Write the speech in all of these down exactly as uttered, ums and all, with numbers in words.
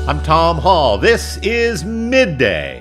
I'm Tom Hall. This is Midday.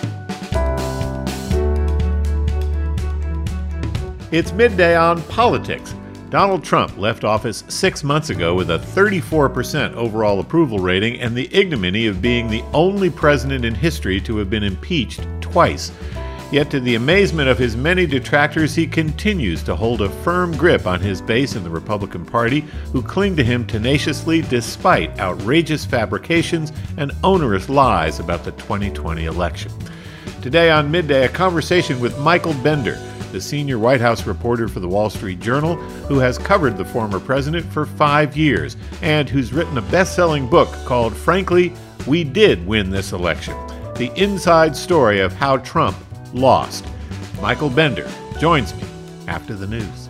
It's Midday on politics. Donald Trump left office six months ago with a thirty-four percent overall approval rating and the ignominy of being the only president in history to have been impeached twice. Yet to the amazement of his many detractors, he continues to hold a firm grip on his base in the Republican Party, who cling to him tenaciously despite outrageous fabrications and onerous lies about the twenty twenty election. Today on Midday, a conversation with Michael Bender, the senior White House reporter for the Wall Street Journal, who has covered the former president for five years and who's written a best-selling book called Frankly, We Did Win This Election, the inside story of how Trump lost. Michael Bender joins me after the news.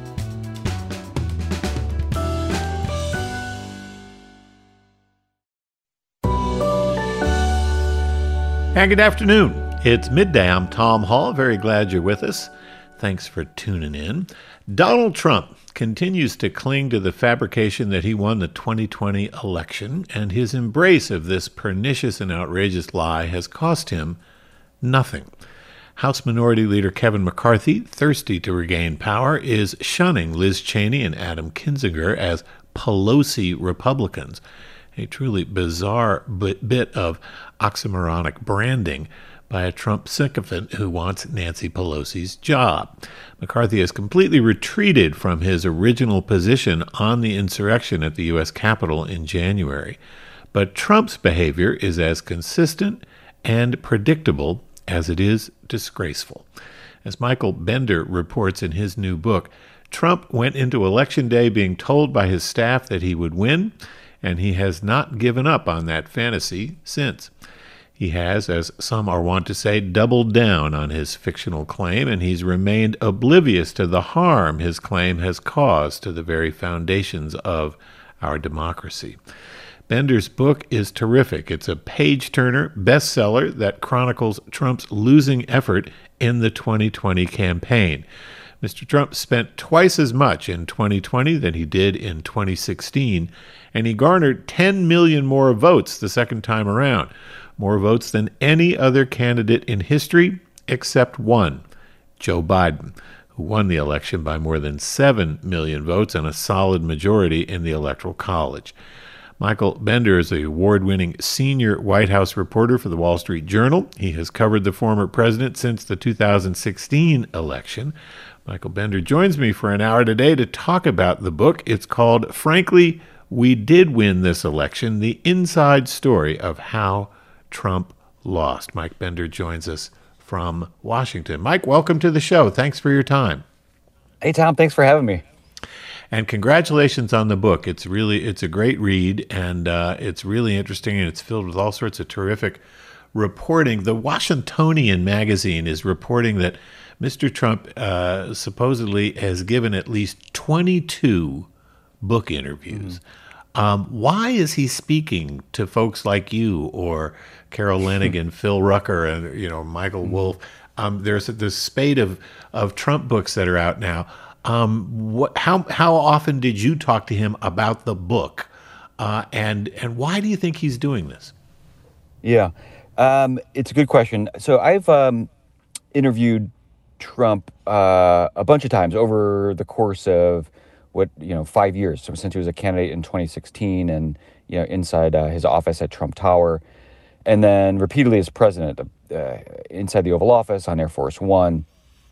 And good afternoon. It's Midday. I'm Tom Hall. Very glad you're with us. Thanks for tuning in. Donald Trump continues to cling to the fabrication that he won the twenty twenty election, and his embrace of this pernicious and outrageous lie has cost him nothing. House Minority Leader Kevin McCarthy, thirsty to regain power, is shunning Liz Cheney and Adam Kinzinger as Pelosi Republicans, a truly bizarre bit of oxymoronic branding by a Trump sycophant who wants Nancy Pelosi's job. McCarthy has completely retreated from his original position on the insurrection at the U S Capitol in January. But Trump's behavior is as consistent and predictable as it is disgraceful. As Michael Bender reports in his new book, Trump went into Election Day being told by his staff that he would win, and he has not given up on that fantasy since. He has, as some are wont to say, doubled down on his fictional claim, and he's remained oblivious to the harm his claim has caused to the very foundations of our democracy. Bender's book is terrific. It's a page-turner bestseller that chronicles Trump's losing effort in the twenty twenty campaign. Mister Trump spent twice as much in twenty twenty than he did in twenty sixteen, and he garnered ten million more votes the second time around, more votes than any other candidate in history except one, Joe Biden, who won the election by more than seven million votes and a solid majority in the Electoral College. Michael Bender is the award-winning senior White House reporter for the Wall Street Journal. He has covered the former president since the two thousand sixteen election. Michael Bender joins me for an hour today to talk about the book. It's called Frankly, We Did Win This Election, the inside story of how Trump lost. Mike Bender joins us from Washington. Mike, welcome to the show. Thanks for your time. Hey, Tom. Thanks for having me. And congratulations on the book. It's really, it's a great read, and uh, it's really interesting, and it's filled with all sorts of terrific reporting. The Washingtonian magazine is reporting that Mister Trump uh, supposedly has given at least twenty-two book interviews. Mm-hmm. Um, why is he speaking to folks like you or Carol Leonnig, Phil Rucker, and you know Michael mm-hmm. Wolff? Um, there's this spate of of Trump books that are out now. Um, what, how how often did you talk to him about the book, uh, and and why do you think he's doing this? Yeah, um, it's a good question. So I've um, interviewed Trump uh, a bunch of times over the course of what you know five years. So since he was a candidate in twenty sixteen, and you know inside uh, his office at Trump Tower, and then repeatedly as president uh, inside the Oval Office on Air Force One.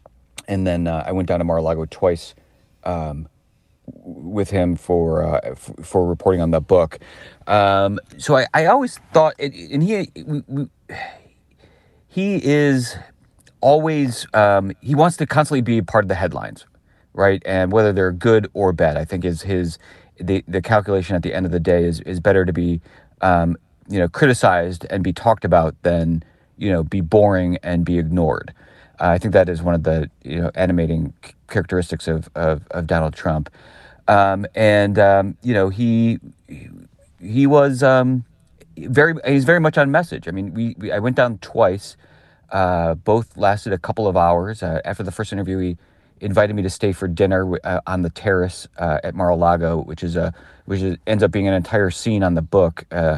And then uh, I went down to Mar-a-Lago twice um, with him for uh, f- for reporting on the book. Um, so I, I always thought, and he we, we, he is always um, he wants to constantly be part of the headlines, right? And whether they're good or bad, I think is his the the calculation at the end of the day is is better to be um, you know criticized and be talked about than you know be boring and be ignored. Uh, I think that is one of the you know animating characteristics of of, of Donald Trump, um, and um, you know he he was um, very he's very much on message. I mean, we, we I went down twice. Uh, both lasted a couple of hours. Uh, after the first interview, he invited me to stay for dinner uh, on the terrace uh, at Mar-a-Lago, which is a which is, ends up being an entire scene on the book. Uh,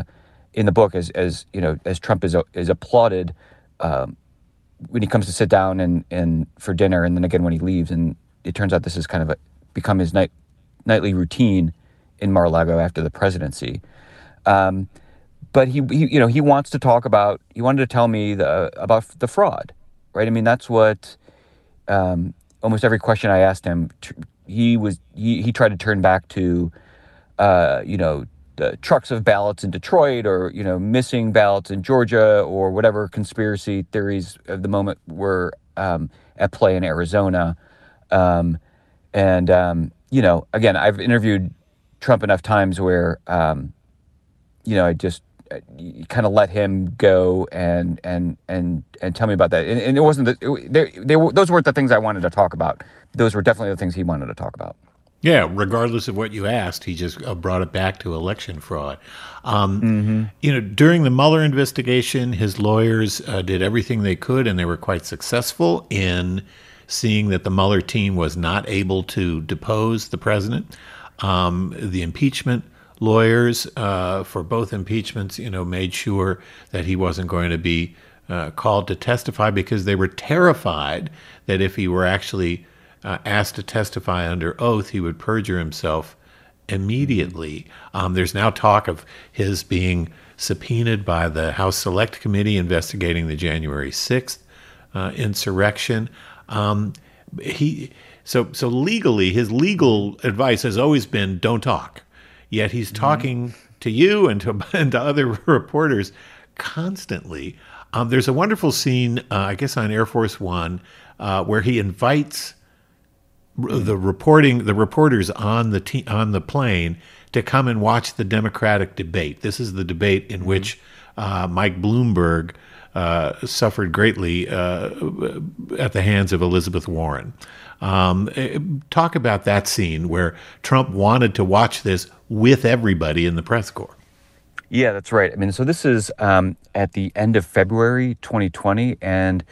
in the book as as you know as Trump is is applauded um, when he comes to sit down and and for dinner, and then again when he leaves. And it turns out this has kind of a, become his night nightly routine in Mar-a-Lago after the presidency. Um, but he, he, you know, he wants to talk about. He wanted to tell me the about the fraud, right? I mean, that's what um, almost every question I asked him, he was he, he tried to turn back to, uh, you know, the trucks of ballots in Detroit, or you know, missing ballots in Georgia, or whatever conspiracy theories of the moment were um, at play in Arizona. Um, and um, you know, again, I've interviewed Trump enough times where, um, you know, I just kind of let him go and and and and tell me about that. And, and it wasn't the, it, they, they were, those weren't the things I wanted to talk about. Those were definitely the things he wanted to talk about. Yeah, regardless of what you asked, he just uh, brought it back to election fraud. Um, Mm-hmm. You know, during the Mueller investigation, his lawyers uh, did everything they could, and they were quite successful in seeing that the Mueller team was not able to depose the president. Um, the impeachment lawyers uh, for both impeachments, you know, made sure that he wasn't going to be uh, called to testify, because they were terrified that if he were actually uh, asked to testify under oath, he would perjure himself immediately. Um, there's now talk of his being subpoenaed by the House Select Committee investigating the January sixth uh, insurrection. Um, he so so legally, his legal advice has always been don't talk. Yet he's talking mm-hmm. to you and to, and to other reporters constantly. Um, there's a wonderful scene, uh, I guess, on Air Force One, uh, where he invites the reporting the reporters on the te- on the plane to come and watch the Democratic debate. This is the debate in which uh, Mike Bloomberg uh, suffered greatly uh, at the hands of Elizabeth Warren. Um, talk about that scene where Trump wanted to watch this with everybody in the press corps. Yeah, that's right. I mean, so this is um, at the end of February twenty twenty, and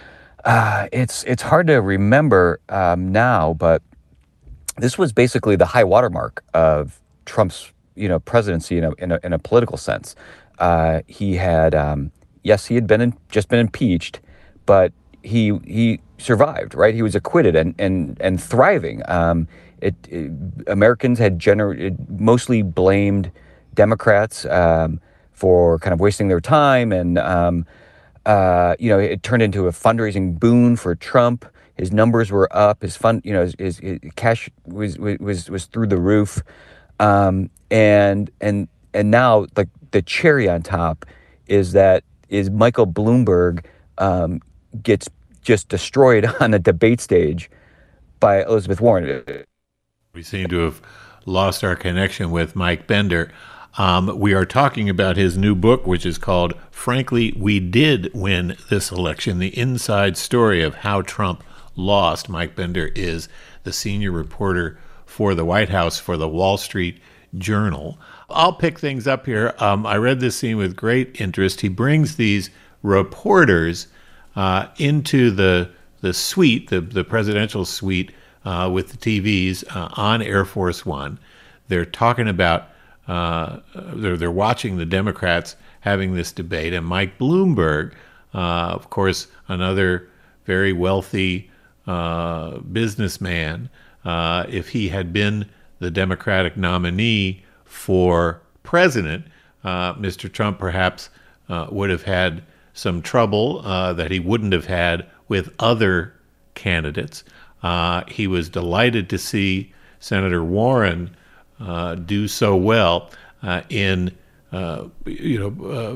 uh, it's it's hard to remember um, now, but this was basically the high watermark of Trump's, you know, presidency in a in a, in a political sense. Uh, he had, um, yes, he had been in, just been impeached, but he he survived, right? He was acquitted and and and thriving. Um, it, it Americans had gener- mostly blamed Democrats um, for kind of wasting their time, and um, uh, you know, it turned into a fundraising boon for Trump. His numbers were up. His fund, you know, his, his, his cash was was was through the roof, um, and and and now, like, the cherry on top is that is Michael Bloomberg um, gets just destroyed on a debate stage by Elizabeth Warren. We seem to have lost our connection with Mike Bender. Um, we are talking about his new book, which is called "Frankly, We Did Win This Election: The Inside Story of How Trump Lost." Mike Bender is the senior reporter for the White House for the Wall Street Journal. I'll pick things up here. Um, I read this scene with great interest. He brings these reporters uh, into the the suite, the, the presidential suite uh, with the T Vs uh, on Air Force One. They're talking about, uh, they're, they're watching the Democrats having this debate. And Mike Bloomberg, uh, of course, another very wealthy uh, businessman, uh, if he had been the Democratic nominee for president, uh, Mister Trump perhaps uh, would have had some trouble uh, that he wouldn't have had with other candidates. Uh, he was delighted to see Senator Warren uh, do so well uh, in, uh, you know, uh,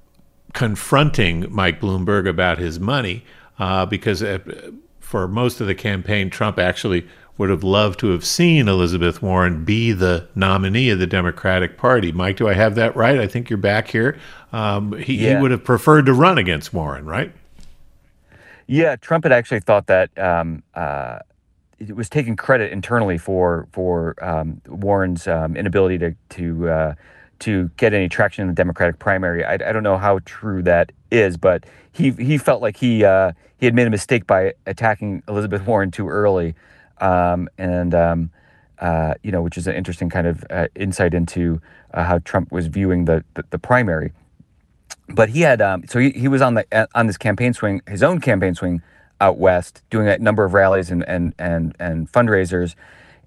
confronting Mike Bloomberg about his money, uh, because uh, for most of the campaign, Trump actually would have loved to have seen Elizabeth Warren be the nominee of the Democratic Party. Mike, do I have that right? I think you're back here. Um, he, yeah. he would have preferred to run against Warren, right? Yeah, Trump had actually thought that um, uh, it was taking credit internally for for um, Warren's um, inability to to uh, to get any traction in the Democratic primary. I, I don't know how true that is, but he he felt like he uh, he had made a mistake by attacking Elizabeth Warren too early. Um, and um, uh, you know, which is an interesting kind of uh, insight into uh, how Trump was viewing the the, the primary. But he had um, so he, he was on the uh, on this campaign swing, his own campaign swing out west, doing a number of rallies and and and and fundraisers,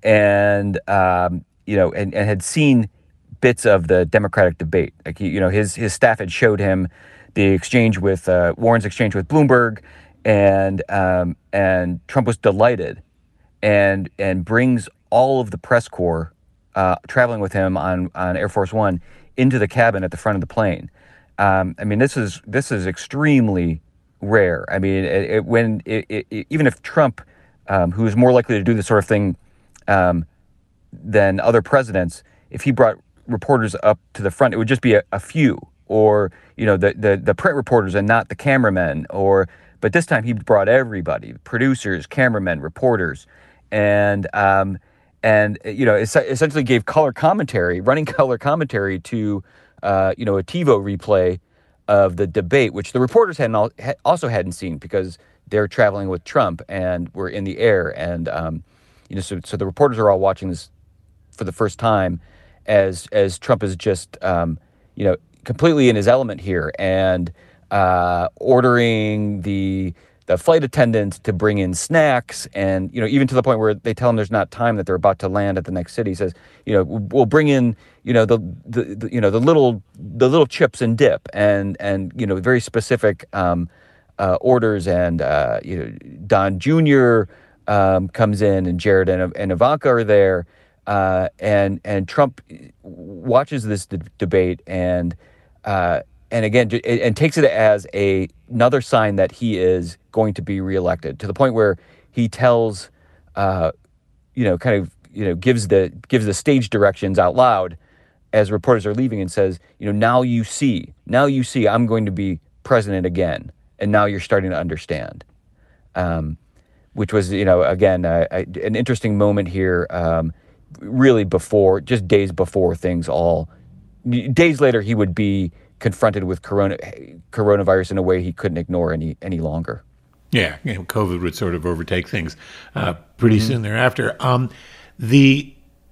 and um, you know, and, and had seen bits of the Democratic debate. Like he, you know, his his staff had showed him the exchange with uh, Warren's exchange with Bloomberg, and um, and Trump was delighted, and and brings all of the press corps uh, traveling with him on on Air Force One into the cabin at the front of the plane. Um, I mean, this is this is extremely rare. I mean, it, it, when it, it, even if Trump, um, who is more likely to do this sort of thing um, than other presidents, if he brought reporters up to the front, it would just be a, a few, or you know, the, the the print reporters and not the cameramen. Or but this time he brought everybody: producers, cameramen, reporters, and um, and you know, es- essentially gave color commentary, running color commentary to. Uh, you know, a TiVo replay of the debate, which the reporters hadn't al- ha- also hadn't seen because they're traveling with Trump and were in the air, and um, you know, so so the reporters are all watching this for the first time, as as Trump is just um, you know, completely in his element here, and uh, ordering the the flight attendant to bring in snacks, and you know, even to the point where they tell him there's not time, that they're about to land at the next city. He says, you know, we'll bring in, you know, the, the, the you know the little the little chips and dip, and and you know, very specific um, uh, orders, and uh, you know, Don Junior um, comes in, and Jared and, and Ivanka are there, uh, and and Trump watches this d- debate and. Uh, And again, and takes it as a, another sign that he is going to be reelected, to the point where he tells, uh, you know, kind of, you know, gives the gives the stage directions out loud as reporters are leaving, and says, you know, now you see, now you see, I'm going to be president again, and now you're starting to understand, um, which was, you know, again, uh, an interesting moment here, um, really before, just days before things all, days later, he would be confronted with corona, coronavirus in a way he couldn't ignore any any longer. Yeah, you know, COVID would sort of overtake things uh, pretty mm-hmm. soon thereafter. Um, the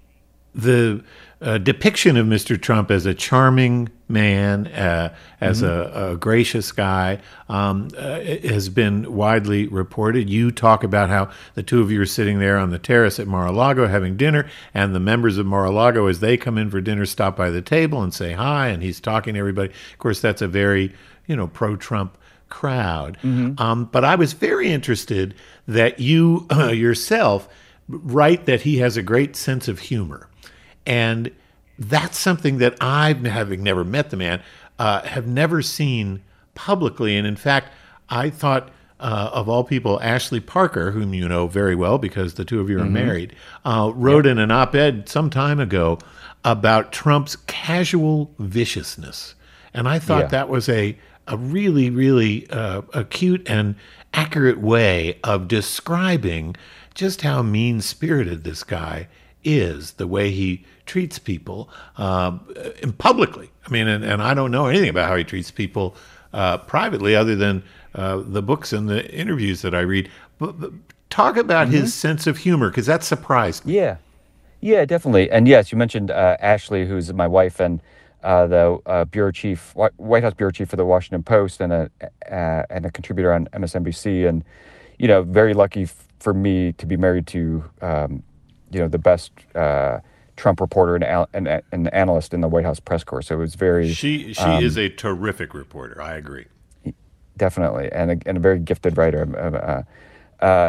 the uh, depiction of Mister Trump as a charming man, uh, as mm-hmm. a, a gracious guy, um, uh, has been widely reported. You talk about how the two of you are sitting there on the terrace at Mar-a-Lago having dinner, and the members of Mar-a-Lago, as they come in for dinner, stop by the table and say hi, and he's talking to everybody. Of course, that's a very, you know, pro-Trump crowd. Mm-hmm. Um, but I was very interested that you uh, yourself write that he has a great sense of humor. And that's something that I've, having never met the man, uh, have never seen publicly. And in fact, I thought uh, of all people, Ashley Parker, whom you know very well because the two of you are mm-hmm. married, uh, wrote yep. in an op-ed some time ago about Trump's casual viciousness. And I thought yeah. that was a, a really, really uh, acute and accurate way of describing just how mean-spirited this guy is, the way he treats people uh, publicly. I mean, and, and I don't know anything about how he treats people uh, privately other than uh, the books and the interviews that I read. But, but talk about mm-hmm. his sense of humor, because that surprised me. Yeah, yeah, definitely. And yes, you mentioned uh, Ashley, who's my wife and uh, the uh, bureau chief, White House bureau chief for the Washington Post, and a uh, and a contributor on M S N B C. And you know, very lucky f- for me to be married to um, you know, the best uh, Trump reporter and, al- and and analyst in the White House press corps. So it was very. She she um, is a terrific reporter. I agree. Definitely, and a, and a very gifted writer. Uh, uh,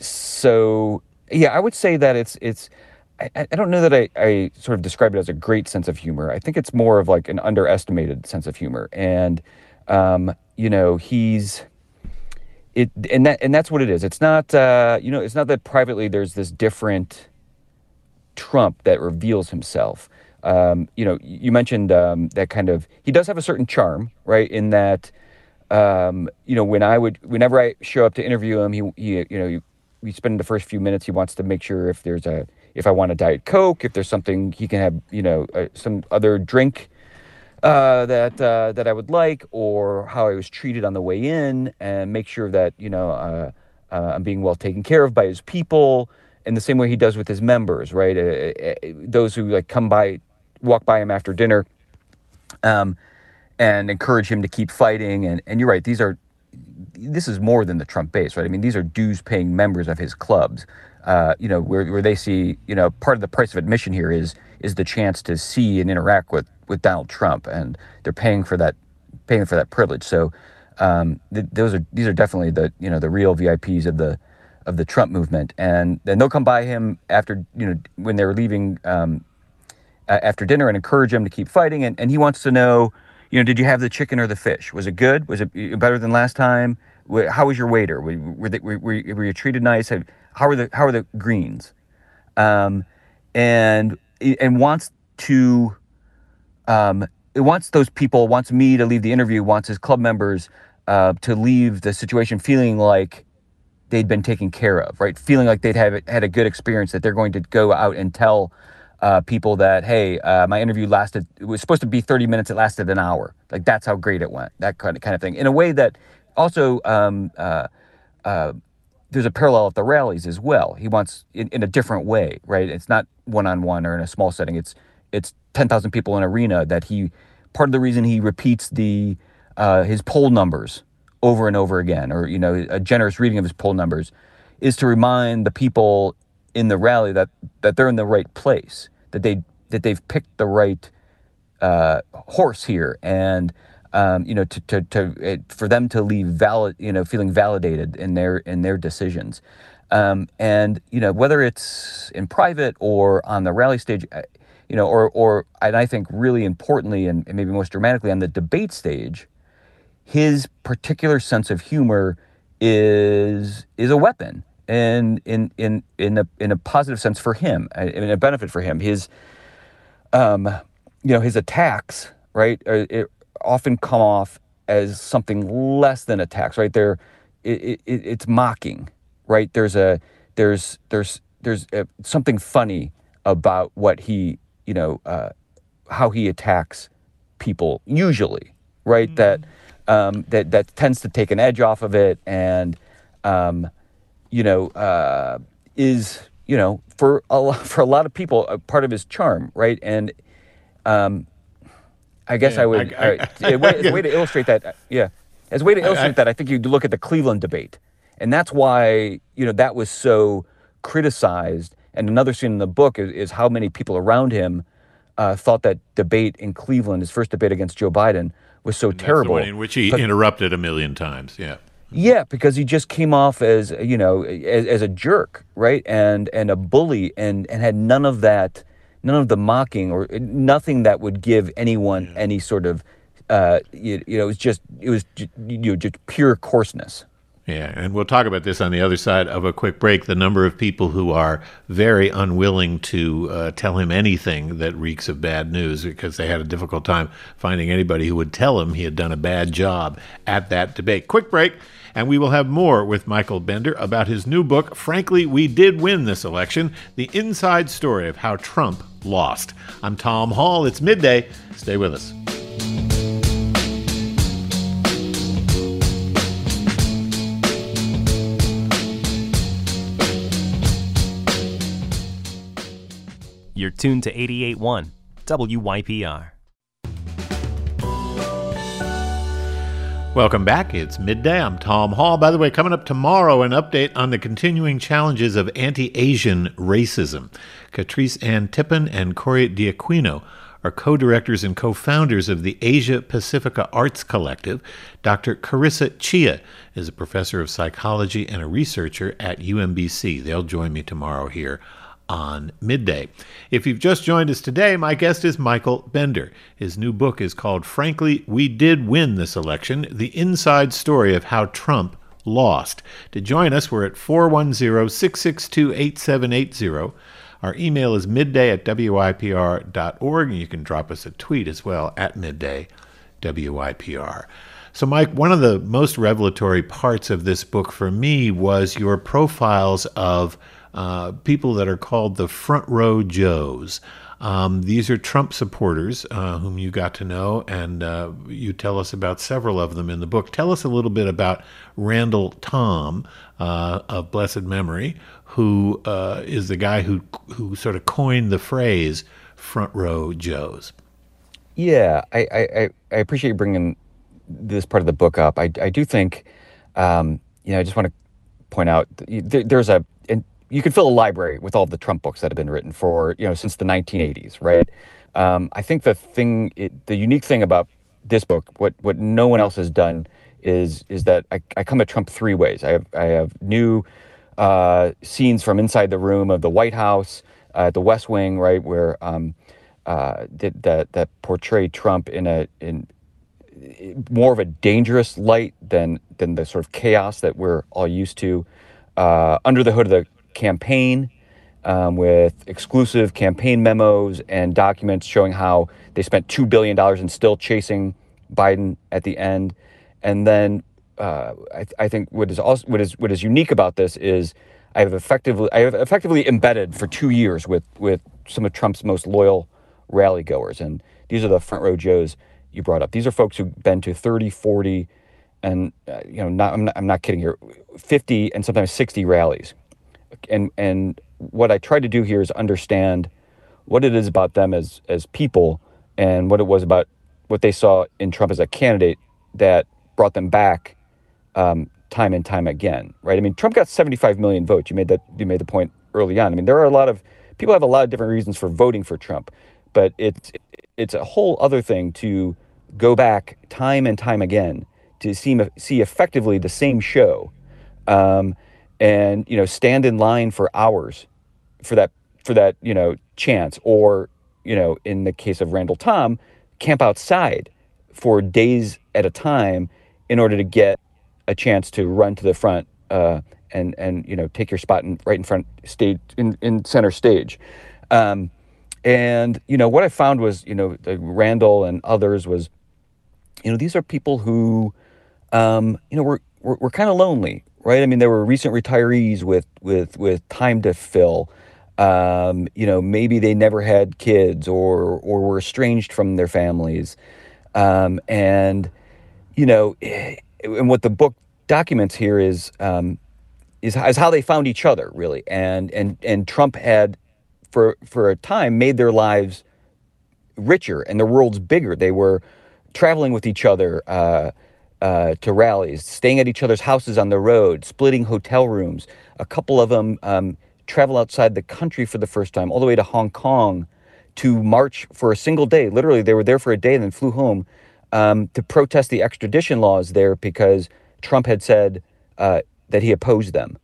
so yeah, I would say that it's it's. I, I don't know that I, I sort of describe it as a great sense of humor. I think it's more of like an underestimated sense of humor, and um, you know, he's. It and that and that's what it is. It's not uh, you know, it's not that privately there's this different Trump that reveals himself. Um, you know, you mentioned um, that kind of, he does have a certain charm, right? In that, um, you know, when I would, whenever I show up to interview him, he, he you know, you, we spend the first few minutes, he wants to make sure if there's a, if I want a Diet Coke, if there's something he can have, you know, uh, some other drink uh, that uh, that I would like, or how I was treated on the way in, and make sure that, you know, uh, uh, I'm being well taken care of by his people. in the same way he does with his members, right? Uh, uh, those who like come by, walk by him after dinner, um, and encourage him to keep fighting. And and you're right, these are this is more than the Trump base, right? I mean, these are dues-paying members of his clubs. Uh, you know, where where they see, you know, part of the price of admission here is is the chance to see and interact with with Donald Trump, and they're paying for that paying for that privilege. So um, th- those are these are definitely the you know the real V I Ps of the of the Trump movement, and then they'll come by him after you know when they're leaving um, after dinner and encourage him to keep fighting, and, and he wants to know, you know, did you have the chicken or the fish? Was it good? Was it better than last time? How was your waiter? Were, were, they, were, were you treated nice? How are the how are the greens? Um, and and wants to um, it wants those people, wants me to leave the interview, wants his club members uh, to leave the situation feeling like they'd been taken care of, right? Feeling like they'd have had a good experience, that they're going to go out and tell uh, people that, hey, uh, my interview lasted, it was supposed to be thirty minutes, it lasted an hour. Like, that's how great it went, that kind of, kind of thing. In a way that also, um, uh, uh, there's a parallel at the rallies as well. He wants, in, in a different way, right? It's not one-on-one or in a small setting. It's it's ten thousand people in an arena that he, part of the reason he repeats the uh, his poll numbers over and over again, or, you know, a generous reading of his poll numbers, is to remind the people in the rally that, that they're in the right place, that they that they've picked the right uh, horse here, and um, you know, to to to it, for them to leave valid, you know, feeling validated in their in their decisions, um, and you know, whether it's in private or on the rally stage, you know, or or and I think really importantly and, and maybe most dramatically on the debate stage, his particular sense of humor is is a weapon, and in in in a in a positive sense for him, in a benefit for him. His um, you know, his attacks, right, are, it often come off as something less than attacks, right? They're it, it, it's mocking, right? There's a there's there's there's a, something funny about what he, you know, uh, how he attacks people usually, right? Mm-hmm. That. Um, that that tends to take an edge off of it, and um, you know, uh, is you know for a lot, for a lot of people a part of his charm, right? And um, I guess yeah, I would I, I, uh, as, a way, as a way to illustrate that, yeah, as a way to illustrate I, I, that, I think you look at the Cleveland debate, and that's why you know that was so criticized. And another scene in the book is, is how many people around him uh, thought that debate in Cleveland, his first debate against Joe Biden, was so and that's terrible. The one in which he but, interrupted a million times, yeah. Yeah, because he just came off as, you know, as, as a jerk, right? And and a bully, and, and had none of that, none of the mocking, or nothing that would give anyone yeah. any sort of, uh, you, you know, it was just, it was, you know, just pure coarseness. Yeah, and we'll talk about this on the other side of a quick break, the number of people who are very unwilling to uh, tell him anything that reeks of bad news because they had a difficult time finding anybody who would tell him he had done a bad job at that debate. Quick break, and we will have more with Michael Bender about his new book, Frankly, We Did Win This Election, the inside story of how Trump lost. I'm Tom Hall. It's midday. Stay with us. You're tuned to eighty-eight point one W Y P R. Welcome back. It's midday. I'm Tom Hall. By the way, coming up tomorrow, an update on the continuing challenges of anti-Asian racism. Catrice Ann Tippin and Corey Diaquino are co-directors and co-founders of the Asia Pacifica Arts Collective. Doctor Carissa Chia is a professor of psychology and a researcher at U M B C. They'll join me tomorrow here on Midday. If you've just joined us today, my guest is Michael Bender. His new book is called Frankly, We Did Win This Election, the inside story of how Trump lost. To join us, we're at four one zero, six six two, eight seven eight zero. Our email is midday at W Y P R dot org, and you can drop us a tweet as well at midday W Y P R. So, Mike, one of the most revelatory parts of this book for me was your profiles of Uh, people that are called the front row Joes. Um, these are Trump supporters uh, whom you got to know, and uh, you tell us about several of them in the book. Tell us a little bit about Randall Tom uh, of blessed memory, who uh, is the guy who who sort of coined the phrase "front row Joes." Yeah, I, I, I appreciate you bringing this part of the book up. I, I do think, um, you know, I just want to point out there, there's a, and you can fill a library with all the Trump books that have been written for, you know, since the nineteen eighties, right? Um, I think the thing, it, the unique thing about this book, what what no one else has done, is is that I, I come at Trump three ways. I have I have new uh, scenes from inside the room of the White House, uh, the West Wing, right, where um, uh, that that that portray Trump in a in more of a dangerous light than than the sort of chaos that we're all used to. Uh, under the hood of the campaign, um, with exclusive campaign memos and documents showing how they spent two billion dollars and still chasing Biden at the end. And then uh, I, I think what is also what is what is unique about this is I have effectively I have effectively embedded for two years with with some of Trump's most loyal rally goers, and these are the front row Joes you brought up. These are folks who've been to thirty, forty, and uh, you know, not I'm, not I'm not kidding here, fifty and sometimes sixty rallies. And and what I try to do here is understand what it is about them as as people, and what it was about what they saw in Trump as a candidate that brought them back um, time and time again, right? I mean, Trump got seventy-five million votes. You made that you made the point early on. I mean, there are a lot of people have a lot of different reasons for voting for Trump, but it's it's a whole other thing to go back time and time again to see see effectively the same show, um, and you know, stand in line for hours for that for that you know chance, or you know, in the case of Randall Tom, camp outside for days at a time in order to get a chance to run to the front uh, and and you know take your spot in, right in front stage in, in center stage. Um, and you know what I found was you know the Randall and others was you know these are people who um, you know were were, were kind of lonely, right? I mean, there were recent retirees with with with time to fill. Um, you know, maybe they never had kids or or were estranged from their families. Um, and, you know, and what the book documents here is, um, is, is how they found each other, really. And, and, and Trump had, for, for a time, made their lives richer and their worlds bigger. They were traveling with each other uh, uh, to rallies, staying at each other's houses on the road, splitting hotel rooms. A couple of them um, travel outside the country for the first time, all the way to Hong Kong, to march for a single day. Literally, they were there for a day and then flew home um, to protest the extradition laws there because Trump had said uh, that he opposed them.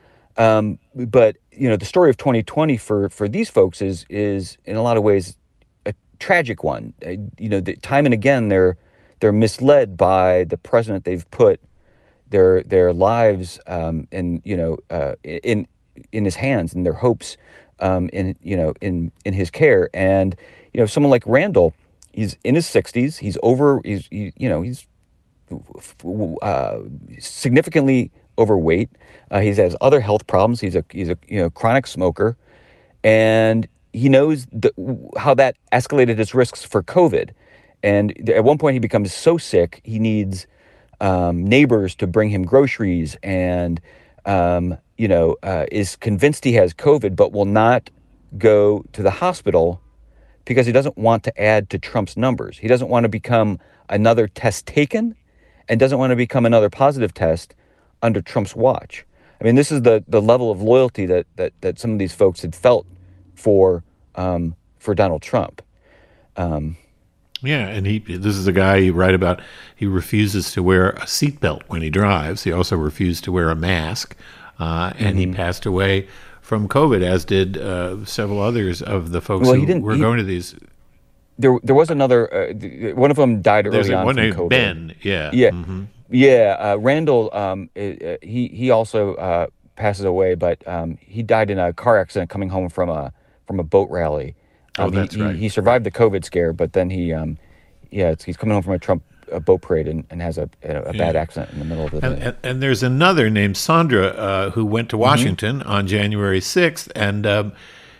Um, but you know, the story of twenty twenty for for these folks is is in a lot of ways a tragic one. Uh, you know, the, time and again they're they're misled by the president. They've put their their lives um, in you know uh, in in his hands and their hopes. Um, in you know in in his care, and you know someone like Randall, he's in his sixties. He's over. He's he, you know he's uh, significantly overweight. Uh, he has other health problems. He's a he's a you know chronic smoker, and he knows the, how that escalated his risks for COVID. And at one point, he becomes so sick he needs um, neighbors to bring him groceries, and um, you know, uh, is convinced he has COVID, but will not go to the hospital because he doesn't want to add to Trump's numbers. He doesn't want to become another test taken and doesn't want to become another positive test under Trump's watch. I mean, this is the the level of loyalty that that that some of these folks had felt for um, for Donald Trump. Um, Yeah, and he this is a guy you write about. He refuses to wear a seatbelt when he drives. He also refused to wear a mask. Uh, and mm-hmm. he passed away from COVID, as did uh, several others of the folks well, who were he, going to these. There, there was another. Uh, one of them died early There's on one from named COVID. Ben. Yeah, yeah, mm-hmm. yeah. Uh, Randall, um, uh, he he also uh, passes away, but um, he died in a car accident coming home from a from a boat rally. Um, oh, that's he, right. He, he survived the COVID scare, but then he, um, yeah, it's, he's coming home from a Trump a boat parade and, and has a, a, a yeah. bad accident in the middle of the and, day. And, and there's another named Sandra uh, who went to Washington mm-hmm. on January sixth, and um,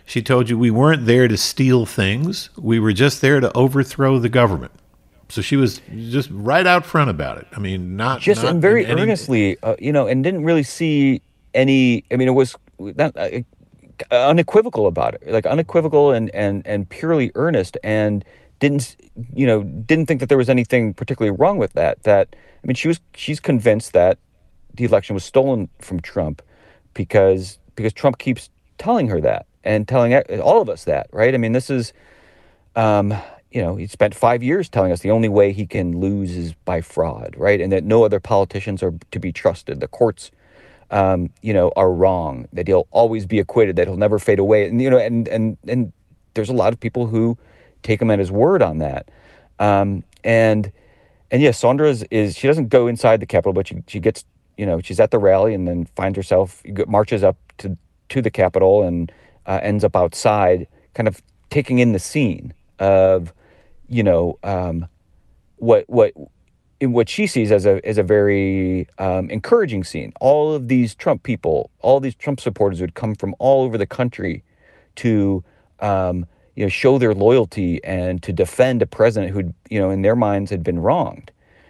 She told you we weren't there to steal things. We were just there to overthrow the government. So she was just right out front about it. I mean, not just not and very in any, earnestly, uh, you know, and didn't really see any. I mean, it was not, uh, unequivocal about it, like unequivocal and and and purely earnest, and didn't you know didn't think that there was anything particularly wrong with that. That I mean, she was she's convinced that the election was stolen from Trump because because Trump keeps telling her that and telling all of us that, right? I mean, this is. Um, You know, he spent five years telling us the only way he can lose is by fraud, right? And that no other politicians are to be trusted. The courts, um, you know, are wrong. That he'll always be acquitted. That he'll never fade away. And you know, and and and there's a lot of people who take him at his word on that. Um, and and yes, yeah, Sandra is, is she doesn't go inside the Capitol, but she she gets you know she's at the rally and then finds herself marches up to to the Capitol and uh, ends up outside, kind of taking in the scene of. You know, um, what what in what she sees as a as a very um, encouraging scene. All of these Trump people, all these Trump supporters would come from all over the country to um, you know show their loyalty and to defend a president who you know in their minds had been wronged.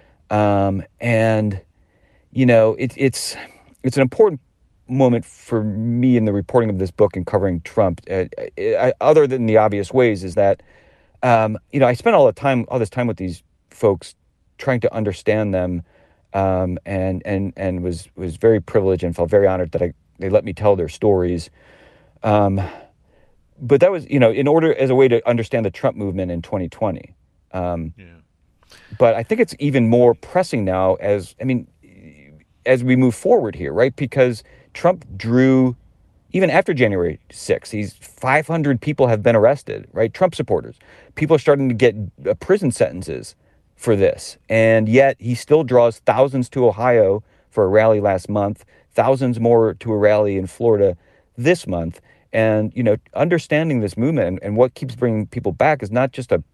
Um, and you know, it, it's it's an important moment for me in the reporting of this book and covering Trump. Uh, I, other than the obvious ways, is that. Um, you know, I spent all the time, all this time with these folks, trying to understand them, um, and and and was was very privileged and felt very honored that I they let me tell their stories. Um, but that was, you know, in order as a way to understand the Trump movement in twenty twenty. Um, yeah. But I think it's even more pressing now, as I mean, as we move forward here, right? Because Trump drew. Even after January sixth, these five hundred people have been arrested, right? Trump supporters. People are starting to get uh, prison sentences for this. And yet he still draws thousands to Ohio for a rally last month, thousands more to a rally in Florida this month. And, you know, understanding this movement and, and what keeps bringing people back is not just a,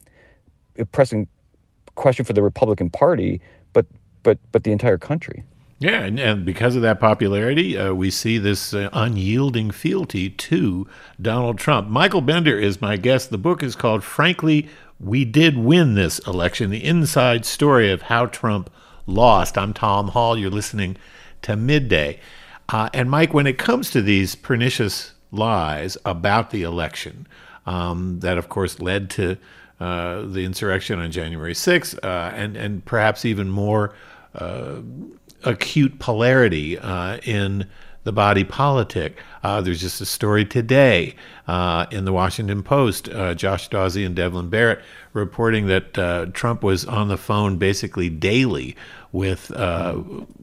a pressing question for the Republican Party, but but but the entire country. Yeah, and, and because of that popularity, uh, we see this uh, unyielding fealty to Donald Trump. Michael Bender is my guest. The book is called Frankly, We Did Win This Election, the inside story of how Trump lost. I'm Tom Hall. You're listening to Midday. Uh, and Mike, when it comes to these pernicious lies about the election, um, that of course led to uh, the insurrection on January sixth, uh, and, and perhaps even more uh, acute polarity uh, in the body politic. Uh, there's just a story today uh, in the Washington Post, uh, Josh Dawsey and Devlin Barrett reporting that uh, Trump was on the phone basically daily with uh,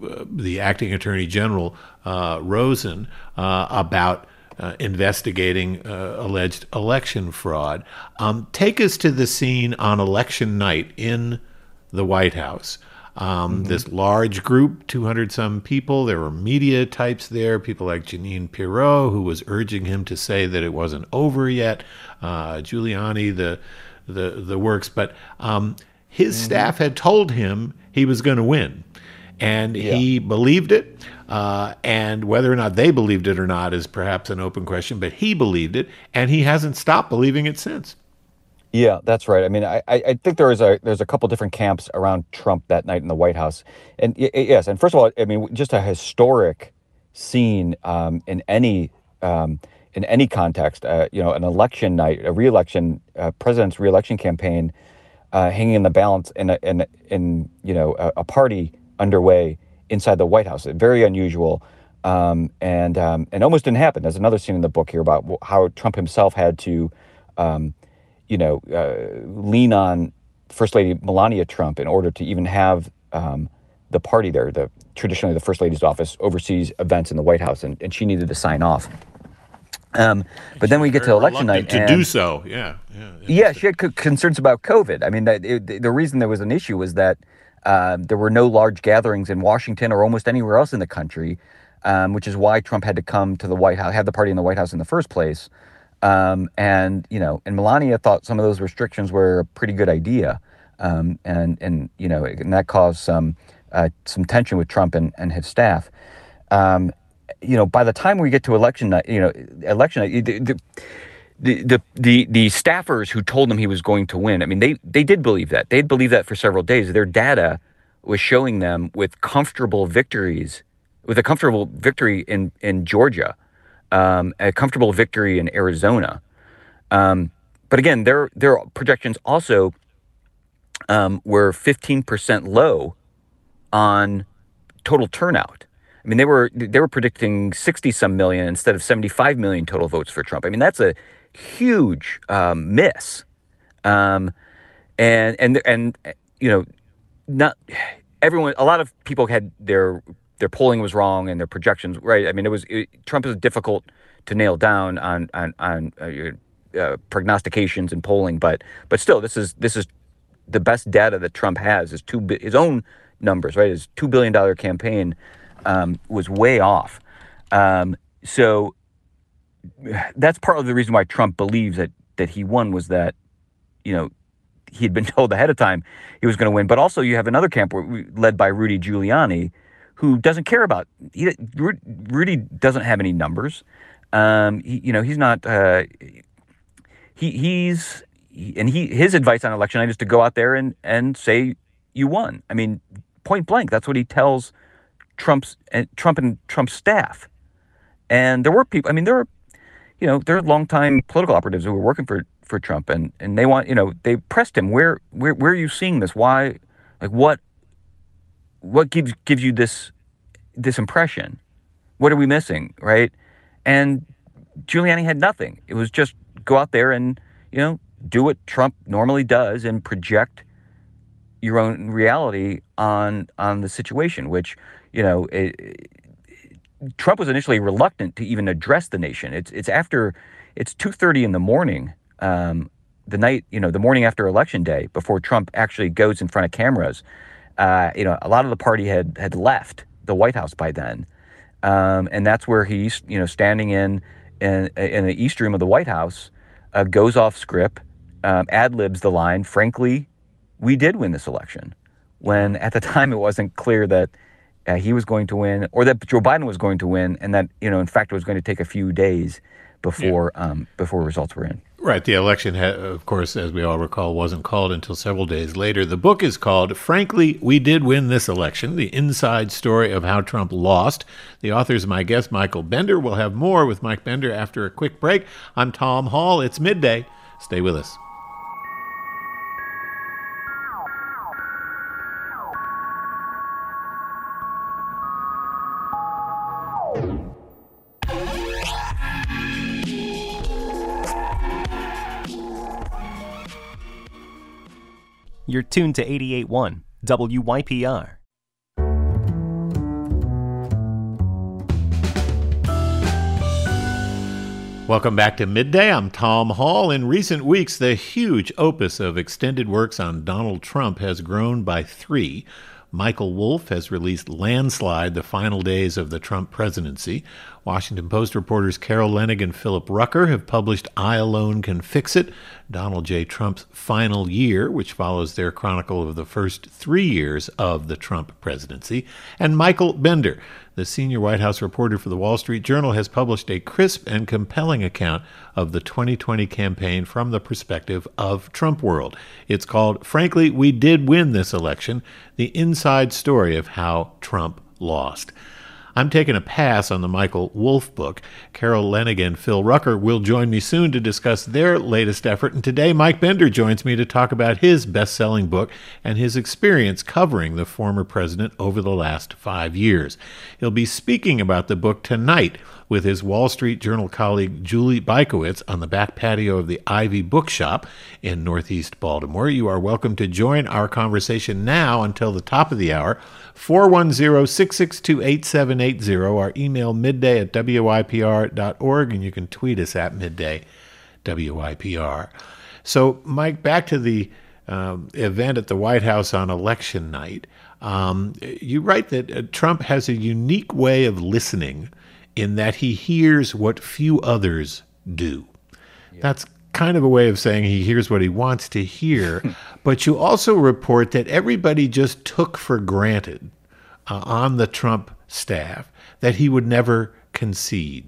the acting Attorney General, uh, Rosen, uh, about uh, investigating uh, alleged election fraud. Um, take us to the scene on election night in the White House. Um, mm-hmm. This large group, two hundred some people, there were media types there, people like Jeanine Pirro, who was urging him to say that it wasn't over yet, uh, Giuliani, the, the, the works. But um, his mm-hmm. staff had told him he was going to win, and yeah. he believed it. Uh, and whether or not they believed it or not is perhaps an open question, but he believed it, and he hasn't stopped believing it since. Yeah, that's right. I mean, I, I think there is a there's a couple different camps around Trump that night in the White House, and yes, and first of all, I mean, just a historic scene um, in any um, in any context. Uh, you know, an election night, a re-election, uh, president's re-election campaign, uh, hanging in the balance in a, in in you know a, a party underway inside the White House. Very unusual, um, and um, and almost didn't happen. There's another scene in the book here about how Trump himself had to. Um, you know, uh, lean on First Lady Melania Trump in order to even have um, the party there. The traditionally the First Lady's office oversees events in the White House, and, and she needed to sign off. Um, but then we get to election night, to and, do so. Yeah, yeah. Yeah, she had c- concerns about COVID. I mean, the, it, the reason there was an issue was that uh, there were no large gatherings in Washington or almost anywhere else in the country, um, which is why Trump had to come to the White House, have the party in the White House in the first place. Um, and, you know, and Melania thought some of those restrictions were a pretty good idea. Um, and, and, you know, and that caused some, uh, some tension with Trump and, and his staff. Um, you know, by the time we get to election night, you know, election night, the, the, the, the the the staffers who told him he was going to win, I mean, they they did believe that. They'd believed that for several days. Their data was showing them with comfortable victories, with a comfortable victory in in Georgia, um, a comfortable victory in Arizona. Um, but again, their their projections also um, were fifteen percent low on total turnout. I mean, they were they were predicting sixty some million instead of seventy-five million total votes for Trump. I mean, that's a huge um, miss. Um, and and and you know, not everyone. A lot of people had their their polling was wrong and their projections right. I mean, it was it, Trump is difficult to nail down on on on uh, uh, prognostications and polling, but but still, this is this is the best data that Trump has is two his own numbers, right? His two billion dollar campaign um, was way off. Um, so that's part of the reason why Trump believes that that he won was that, you know, he had been told ahead of time he was going to win. But also you have another camp led by Rudy Giuliani, who doesn't care about, he, Rudy doesn't have any numbers. Um, he, you know, he's not, uh, he he's, he, and he his advice on election night is to go out there and, and say you won. I mean, point blank, that's what he tells Trump's and Trump and Trump's staff. And there were people, I mean, there were, you know, there are longtime political operatives who were working for, for Trump, and, and they want, you know, they pressed him, where, where, where are you seeing this? Why, like, what, what gives, gives you this, this impression? What are we missing? Right. And Giuliani had nothing. It was just go out there and, you know, do what Trump normally does and project your own reality on, on the situation, which, you know, it, it, Trump was initially reluctant to even address the nation. It's it's after it's two thirty in the morning, um, the night, you know, the morning after Election Day, before Trump actually goes in front of cameras. Uh, you know, a lot of the party had had left the White House by then, um, and that's where he's, you know, standing in in, in the East Room of the White House, uh, goes off script, um, ad libs the line. Frankly, we did win this election, when at the time it wasn't clear that Uh, he was going to win, or that Joe Biden was going to win, and that, you know, in fact, it was going to take a few days before yeah. um, before results were in. Right. The election, had, of course, as we all recall, wasn't called until several days later. The book is called "Frankly, We Did Win This Election: The Inside Story of How Trump Lost." The author is my guest, Michael Bender. We'll have more with Mike Bender after a quick break. I'm Tom Hall. It's midday. Stay with us. You're tuned to eighty-eight point one W Y P R. Welcome back to Midday. I'm Tom Hall. In recent weeks, the huge opus of extended works on Donald Trump has grown by three. Michael Wolff has released Landslide, The Final Days of the Trump Presidency. Washington Post reporters Carol Leonnig and Philip Rucker have published I Alone Can Fix It, Donald J. Trump's Final Year, which follows their chronicle of the first three years of the Trump presidency. And Michael Bender, the senior White House reporter for the Wall Street Journal, has published a crisp and compelling account of the twenty twenty campaign from the perspective of Trump world. It's called Frankly, We Did Win This Election: The Inside Story of How Trump Lost. I'm taking a pass on the Michael Wolff book. Carol Leonnig and Phil Rucker will join me soon to discuss their latest effort. And today, Mike Bender joins me to talk about his best-selling book and his experience covering the former president over the last five years. He'll be speaking about the book tonight with his Wall Street Journal colleague Julie Bykowitz on the back patio of the Ivy Bookshop in Northeast Baltimore. You are welcome to join our conversation now until the top of the hour. four one zero, six six two, eight seven eight zero, our email midday at W Y P R dot org, and you can tweet us at midday W Y P R. So, Mike, back to the um, event at the White House on election night. Um, you write that uh, Trump has a unique way of listening in that he hears what few others do. Yeah. That's kind of a way of saying he hears what he wants to hear. But you also report that everybody just took for granted uh, on the Trump staff that he would never concede.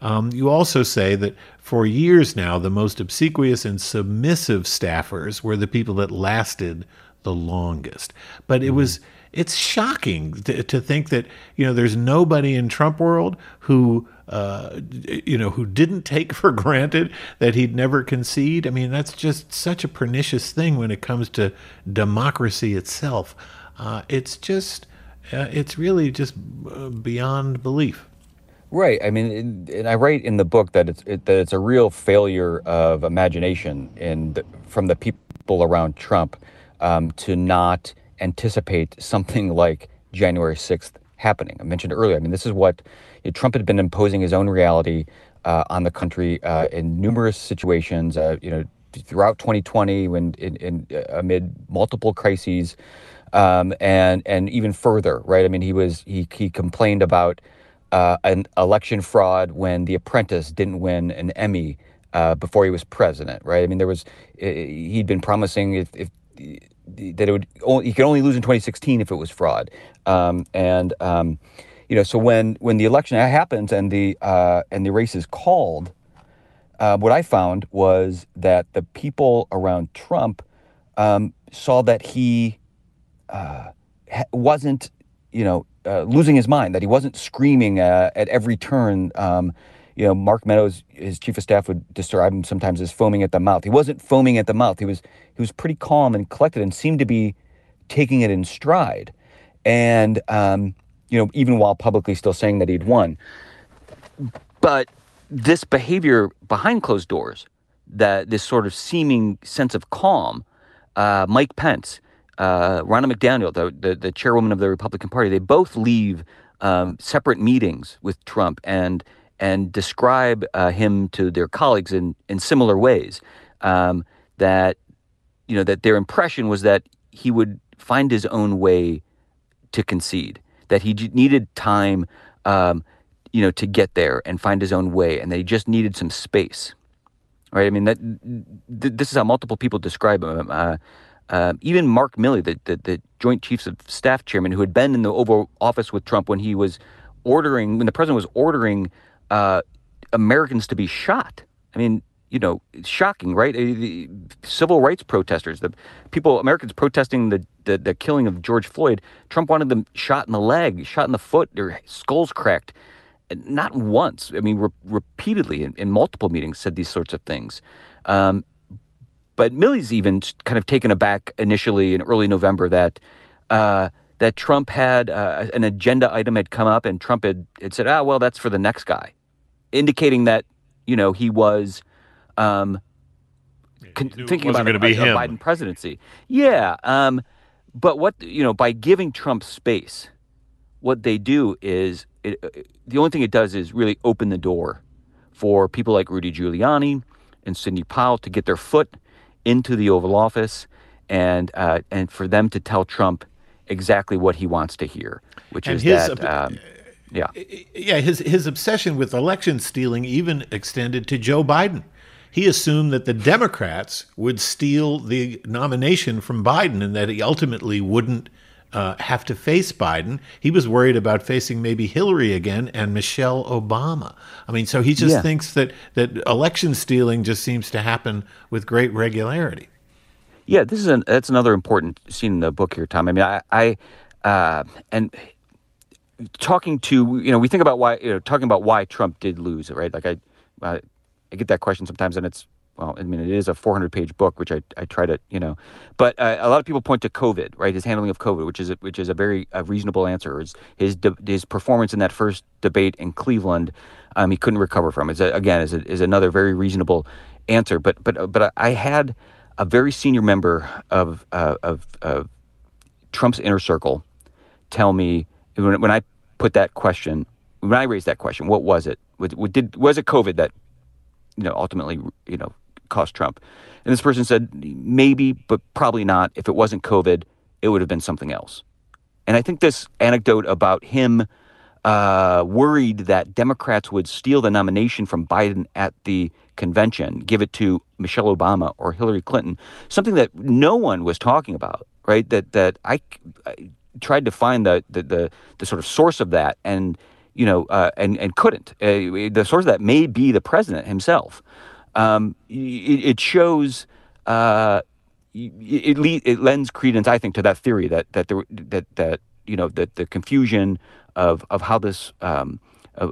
Um, you also say that for years now, the most obsequious and submissive staffers were the people that lasted the longest. But it was it's shocking to, to think that, you know, there's nobody in Trump world who uh, you know who didn't take for granted that he'd never concede. I mean, that's just such a pernicious thing when it comes to democracy itself. Uh, it's just uh, it's really just uh, beyond belief. Right. I mean, it, and I write in the book that it's it, that it's a real failure of imagination in the, from the people around Trump um, to not anticipate something like January sixth happening. I mentioned earlier. I mean, this is what you know, Trump had been imposing his own reality uh, on the country uh, in numerous situations. Uh, you know, throughout twenty twenty, when in, in uh, amid multiple crises, um, and and even further. Right. I mean, he was he he complained about. Uh, an election fraud when The Apprentice didn't win an Emmy uh, before he was president, right? I mean, there was he'd been promising if, if that it would only, he could only lose in twenty sixteen if it was fraud, um, and um, you know, so when when the election happens and the uh, and the race is called, uh, what I found was that the people around Trump um, saw that he uh, wasn't, you know. Uh, losing his mind, that he wasn't screaming uh, at every turn. Um, you know, Mark Meadows, his chief of staff, would describe him sometimes as foaming at the mouth. He wasn't foaming at the mouth. He was he was pretty calm and collected and seemed to be taking it in stride. And, um, you know, even while publicly still saying that he'd won. But this behavior behind closed doors, that this sort of seeming sense of calm, uh, Mike Pence, Uh, Ronna McDaniel, the, the the chairwoman of the Republican Party, they both leave um, separate meetings with Trump and and describe uh, him to their colleagues in in similar ways. Um, that you know that their impression was that he would find his own way to concede, that he needed time, um, you know, to get there and find his own way, and that he just needed some space. Right? I mean, that th- this is how multiple people describe him. Uh, Uh, even Mark Milley, the, the the Joint Chiefs of Staff chairman, who had been in the Oval Office with Trump when he was ordering, when the president was ordering uh, Americans to be shot. I mean, you know, it's shocking, right? The civil rights protesters, the people, Americans protesting the, the, the killing of George Floyd, Trump wanted them shot in the leg, shot in the foot, their skulls cracked. Not once, I mean, re- repeatedly in, in multiple meetings said these sorts of things. Um, But Milley's even kind of taken aback initially in early November that uh, that Trump had uh, an agenda item had come up and Trump had, had said, ah, well, that's for the next guy, indicating that, you know, he was um, con- thinking about a, be a, a Biden presidency. Yeah. Um, but what, you know, by giving Trump space, what they do is it, it, the only thing it does is really open the door for people like Rudy Giuliani and Sidney Powell to get their foot into the Oval Office and uh, and for them to tell Trump exactly what he wants to hear, which and is his, that, um, yeah. Yeah, his, his obsession with election stealing even extended to Joe Biden. He assumed that the Democrats would steal the nomination from Biden and that he ultimately wouldn't uh, have to face Biden. He was worried about facing maybe Hillary again and Michelle Obama. I mean, so he just Yeah. thinks that, that election stealing just seems to happen with great regularity. Yeah, this is an, that's another important scene in the book here, Tom. I mean, I, I uh, and talking to, you know, we think about why, you know, talking about why Trump did lose, right? Like I, uh, I get that question sometimes, and it's, well, I mean, it is a four hundred page book, which I, I try to, you know, but uh, a lot of people point to COVID, right? His handling of COVID, which is a, which is a very uh, reasonable answer. His his, de- his performance in that first debate in Cleveland, um, he couldn't recover from. Is again is a, is another very reasonable answer. But but but I had a very senior member of uh, of, of Trump's inner circle tell me when when I put that question, when I raised that question, what was it? What, what did was it COVID that, you know, ultimately, you know, cost Trump? And this person said, maybe, but probably not. If it wasn't COVID, it would have been something else. And I think this anecdote about him uh, worried that Democrats would steal the nomination from Biden at the convention, give it to Michelle Obama or Hillary Clinton, something that no one was talking about, right? That that I, I tried to find the, the the the sort of source of that, and you know, uh, and and couldn't. Uh, the source of that may be the president himself. Um, it, it shows. Uh, it, it it lends credence, I think, to that theory that that there that that you know that the confusion of of how this um, uh,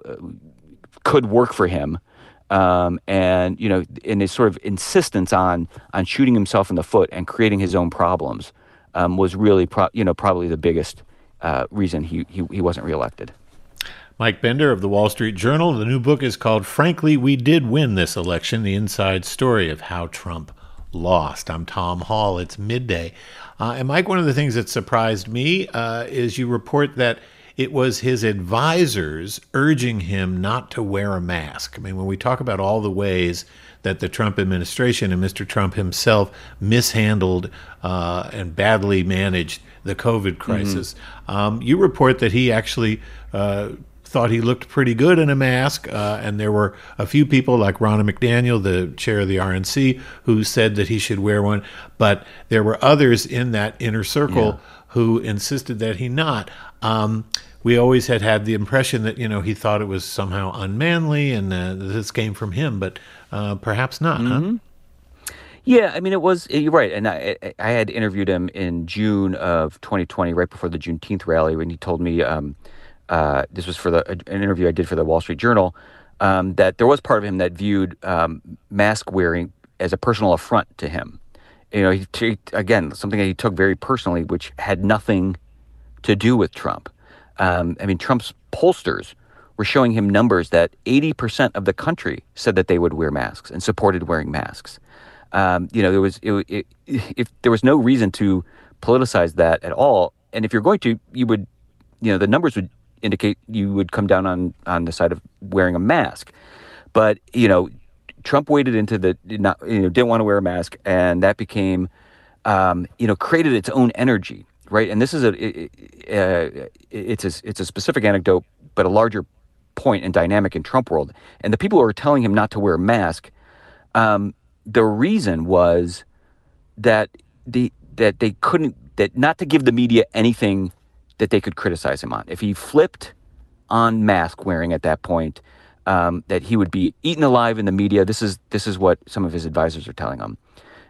could work for him. Um, and you know, and his sort of insistence on on shooting himself in the foot and creating his own problems um, was really, pro- you know, probably the biggest uh, reason he, he he wasn't reelected. Mike Bender of the Wall Street Journal. The new book is called "Frankly, We Did Win This Election: The Inside Story of How Trump Lost." I'm Tom Hall. It's midday, uh, and Mike, one of the things that surprised me uh, is you report that it was his advisors urging him not to wear a mask. I mean, when we talk about all the ways that the Trump administration and Mister Trump himself mishandled uh, and badly managed the COVID crisis, mm-hmm. um, you report that he actually uh, thought he looked pretty good in a mask, uh, and there were a few people like Ronna McDaniel, the chair of the R N C, who said that he should wear one, but there were others in that inner circle yeah. who insisted that he not. Um, we always had had the impression that, you know, he thought it was somehow unmanly and uh, this came from him, but uh, perhaps not, mm-hmm. huh? Yeah, I mean, it was, you're right. And I, I had interviewed him in June of twenty twenty, right before the Juneteenth rally, when he told me, um, uh, this was for the an interview I did for the Wall Street Journal, um, that there was part of him that viewed um, mask wearing as a personal affront to him. You know, he, he again, something that he took very personally, which had nothing to do with Trump. Um, I mean, Trump's pollsters were showing him numbers that eighty percent of the country said that they would wear masks and supported wearing masks. Um, you know, there was it, it, if there was no reason to politicize that at all, and if you're going to, you would, you know, the numbers would indicate you would come down on on the side of wearing a mask. But you know, Trump waded into the not, you know, didn't want to wear a mask, and that became, um, you know, created its own energy. Right, and this is a it, uh, it's a it's a specific anecdote, but a larger point and dynamic in Trump world. And the people who are telling him not to wear a mask, um, the reason was that the that they couldn't that not to give the media anything that they could criticize him on. If he flipped on mask wearing at that point, um, that he would be eaten alive in the media. This is this is what some of his advisors are telling him.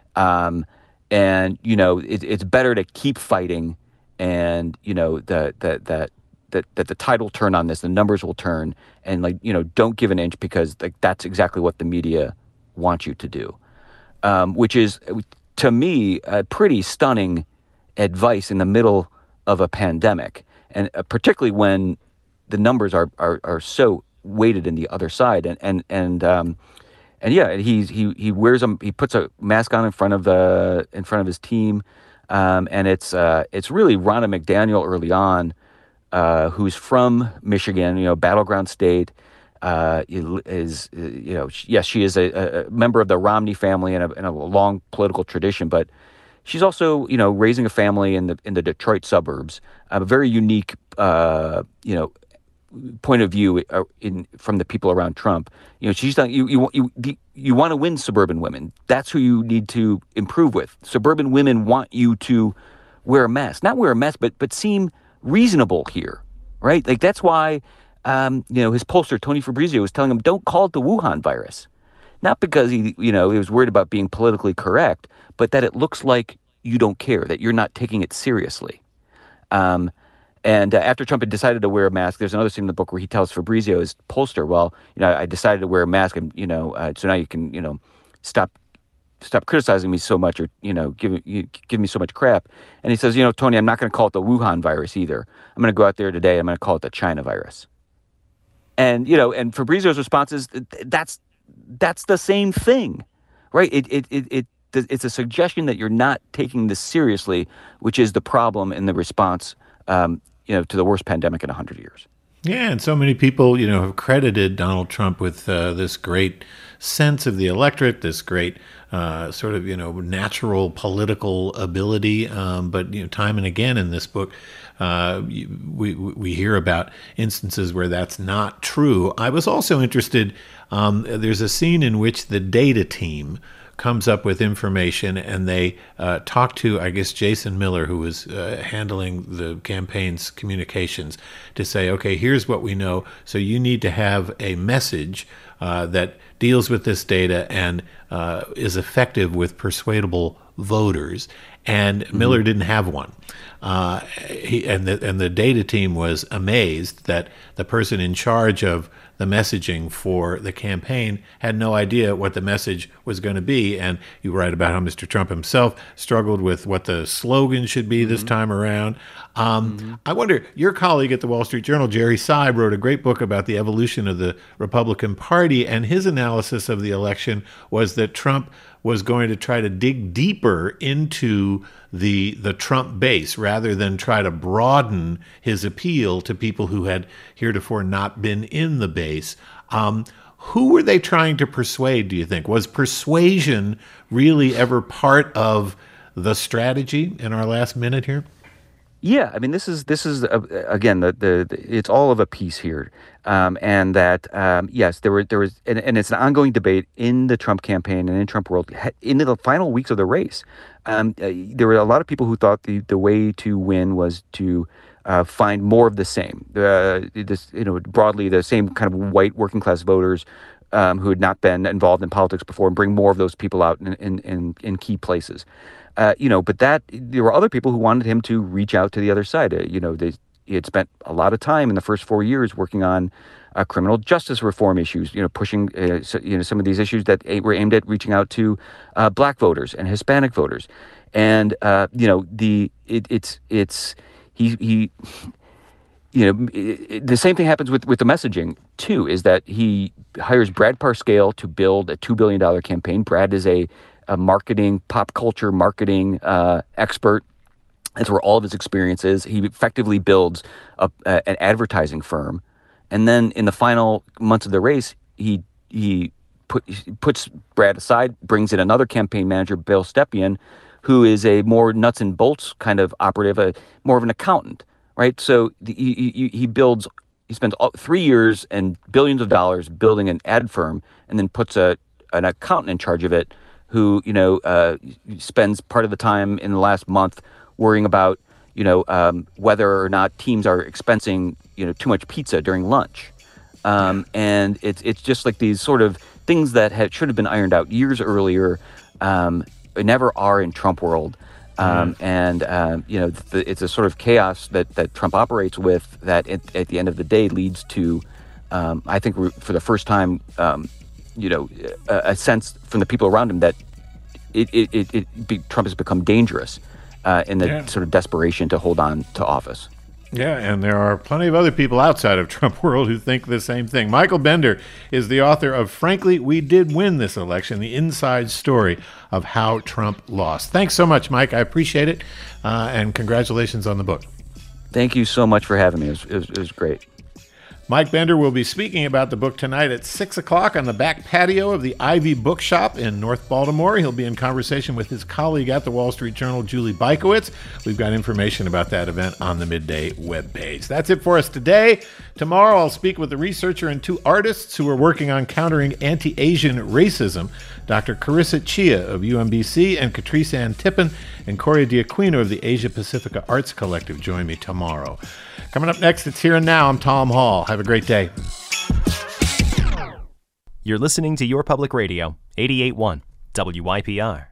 Um, And, you know, it, it's better to keep fighting and, you know, that that that that that the tide will turn on this, the numbers will turn, and, like, you know, don't give an inch because, like, that's exactly what the media wants you to do, um, which is, to me, a pretty stunning advice in the middle of a pandemic, and uh, particularly when the numbers are, are, are so weighted in the other side. And, and, and, um, And yeah, he's he he wears a he puts a mask on in front of the in front of his team, um, and it's uh, it's really Ronna McDaniel early on, uh, who's from Michigan, you know, battleground state, uh, is you know yes she is a, a member of the Romney family and a, and a long political tradition, but she's also, you know, raising a family in the in the Detroit suburbs, a very unique uh, you know. point of view in from the people around Trump. You know, she's not, you you you you want to win suburban women. That's who you need to improve with. Suburban women want you to wear a mask, not wear a mask, but but seem reasonable here, right? Like that's why, um, you know, his pollster Tony Fabrizio was telling him, don't call it the Wuhan virus, not because he you know he was worried about being politically correct, but that it looks like you don't care, that you're not taking it seriously. Um, And uh, after Trump had decided to wear a mask, there's another scene in the book where he tells Fabrizio, his pollster, well, you know, I decided to wear a mask, and, you know, uh, so now you can, you know, stop stop criticizing me so much, or, you know, give, you, give me so much crap. And he says, you know, Tony, I'm not going to call it the Wuhan virus either. I'm going to go out there today, I'm going to call it the China virus. And, you know, and Fabrizio's response is, that's that's the same thing, right? It it it, it It's a suggestion that you're not taking this seriously, which is the problem in the response Um, you know, to the worst pandemic in a hundred years. Yeah, and so many people, you know, have credited Donald Trump with uh, this great sense of the electorate, this great uh, sort of, you know, natural political ability. Um, but, you know, time and again in this book, uh, we we hear about instances where that's not true. I was also interested. Um, there's a scene in which the data team comes up with information, and they uh, talk to, I guess, Jason Miller, who was uh, handling the campaign's communications, to say, okay, here's what we know. So you need to have a message uh, that deals with this data and uh, is effective with persuadable voters. And mm-hmm. Miller didn't have one. Uh, he, and, the, and the data team was amazed that the person in charge of the messaging for the campaign had no idea what the message was going to be. And you write about how Mister Trump himself struggled with what the slogan should be this mm-hmm. time around. Um, mm-hmm. I wonder, your colleague at the Wall Street Journal, Jerry Seib, wrote a great book about the evolution of the Republican Party, and his analysis of the election was that Trump was going to try to dig deeper into the the Trump base rather than try to broaden his appeal to people who had heretofore not been in the base. Um, who were they trying to persuade, do you think? Was persuasion really ever part of the strategy in our last minute here? Yeah, I mean, this is this is uh, again the, the the it's all of a piece here, um, and that um, yes, there were there was and, and it's an ongoing debate in the Trump campaign and in Trump world into the final weeks of the race. Um, uh, there were a lot of people who thought the the way to win was to uh, find more of the same, uh, this you know broadly the same kind of white working class voters um, who had not been involved in politics before, and bring more of those people out in in in, in key places. Uh, you know, but that there were other people who wanted him to reach out to the other side. Uh, you know, they, he had spent a lot of time in the first four years working on uh, criminal justice reform issues. You know, pushing uh, so, you know some of these issues that were aimed at reaching out to uh, black voters and Hispanic voters. And uh, you know, the it, it's it's he he. You know, it, it, the same thing happens with, with the messaging, too, is that he hires Brad Parscale to build a two billion dollars campaign. Brad is a, a marketing, pop culture marketing uh, expert. That's where all of his experience is. He effectively builds a, a, an advertising firm. And then in the final months of the race, he he, put, he puts Brad aside, brings in another campaign manager, Bill Stepien, who is a more nuts and bolts kind of operative, a more of an accountant. Right, so the, he, he builds. He spends all, three years and billions of dollars building an ad firm, and then puts a an accountant in charge of it, who you know uh, spends part of the time in the last month worrying about you know um, whether or not teams are expensing you know too much pizza during lunch, um, and it's it's just like these sort of things that had, should have been ironed out years earlier, um, never are in Trump world. Um, and, um, you know, the, it's a sort of chaos that, that Trump operates with that at, at the end of the day leads to, um, I think for the first time, um, you know, a, a sense from the people around him that it, it, it, it be, Trump has become dangerous uh, in the yeah. sort of desperation to hold on to office. Yeah, and there are plenty of other people outside of Trump world who think the same thing. Michael Bender is the author of Frankly, We Did Win This Election, the inside story of how Trump lost. Thanks so much, Mike. I appreciate it, uh, and congratulations on the book. Thank you so much for having me. It was, it was, it was great. Mike Bender will be speaking about the book tonight at six o'clock on the back patio of the Ivy Bookshop in North Baltimore. He'll be in conversation with his colleague at the Wall Street Journal, Julie Bykowitz. We've got information about that event on the Midday webpage. That's it for us today. Tomorrow, I'll speak with a researcher and two artists who are working on countering anti-Asian racism, Doctor Carissa Chia of U M B C and Catrice Ann Tippin and Coria Diaquino of the Asia Pacifica Arts Collective join me tomorrow. Coming up next, it's Here and Now. I'm Tom Hall. Have a great day. You're listening to Your Public Radio, eighty-eight point one W Y P R.